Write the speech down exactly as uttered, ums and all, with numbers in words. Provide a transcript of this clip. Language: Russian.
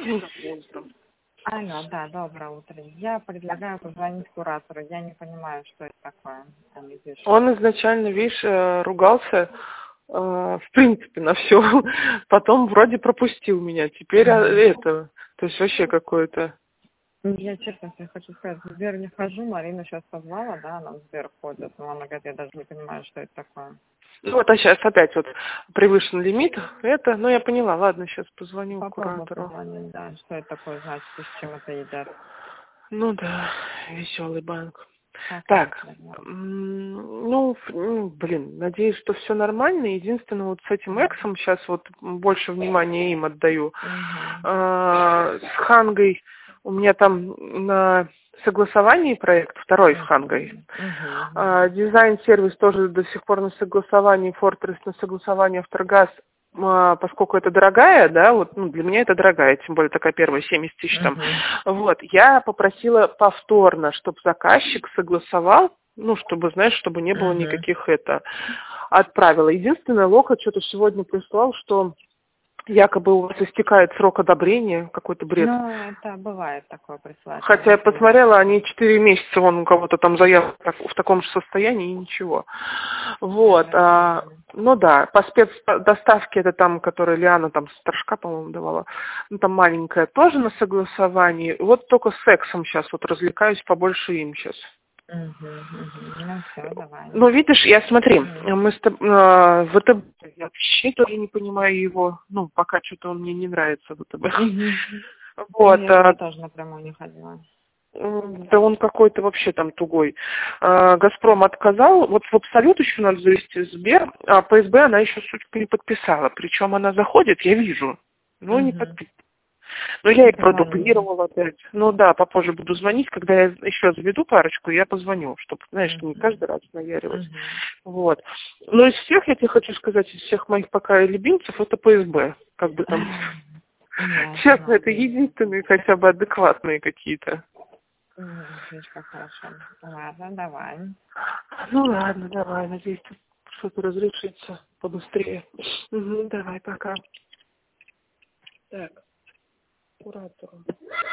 Утром. Алло, да, доброе утро. Я предлагаю позвонить куратору. Я не понимаю, что это такое. Там, видишь. Он изначально, видишь, э, ругался, э, в принципе, на все. Потом вроде пропустил меня. Теперь а, это, то есть вообще какое-то... Я честно тебе хочу сказать, в Сбер не хожу. Марина сейчас позвала, да, она в Сбер ходит. Но она говорит, я даже не понимаю, что это такое. Ну вот, а сейчас опять вот превышен лимит. Это, ну я поняла, ладно, сейчас позвоню Попробуй куратору. позвонить, да, что это такое, значит, и с чем это едят. Ну да, веселый банк. Пока, Так, наверное. м, ну, ф- ну, блин, надеюсь, что все нормально. Единственное, вот с этим эксом сейчас вот больше внимания им отдаю. Угу. А, с Хангой у меня там на согласовании проект, второй с Хангой. А, Угу. дизайн-сервис тоже до сих пор на согласовании, Fortress на согласовании, Автогаз, а, поскольку это дорогая, да, вот, ну, для меня это дорогая, тем более такая первая, семьдесят тысяч там. Угу. Вот, я попросила повторно, чтобы заказчик согласовал, ну, чтобы, знаешь, чтобы не было Угу. никаких это, отправила. Единственное, Лока что-то сегодня прислал, что якобы у вас истекает срок одобрения, какой-то бред. Ну, это бывает такое присылать. Хотя я посмотрела, они четыре месяца, вон у кого-то там заявка в таком же состоянии и ничего. Вот. А, ну да, по спецдоставке это там, которая Лиана там Старшка, по-моему, давала, ну там маленькая, тоже на согласовании. Вот только с сексом сейчас вот развлекаюсь, побольше им сейчас. Угу, угу. Ну все, давай. Ну, видишь, я смотри, Угу. мы с тобой, э, ВТБ, я вообще тоже не понимаю его, ну, пока что-то он мне не нравится, ВТБ. Угу. Ну, Вот, я а, туда тоже напрямую не ходила. м, да он какой-то вообще там тугой. А, Газпром отказал, вот в Абсолют еще надо завести Сбер, а по СБ она еще, сутки не подписала, причем она заходит, я вижу, но не Угу. подписана. Но я и Позвони. продублировала опять. Ну да, попозже буду звонить, когда я еще заведу парочку, я позвоню, чтобы, знаешь, не каждый раз наяривать. Угу. Вот. Но из всех, я тебе хочу сказать, из всех моих пока любимцев, это ПСБ. Как бы там... Честно, Ясно. это единственные хотя бы адекватные какие-то. Видишь, как хорошо. Ладно, давай. Ну ладно, давай, надеюсь, что-то разрешится побыстрее. Угу, давай, пока. Так, куратору.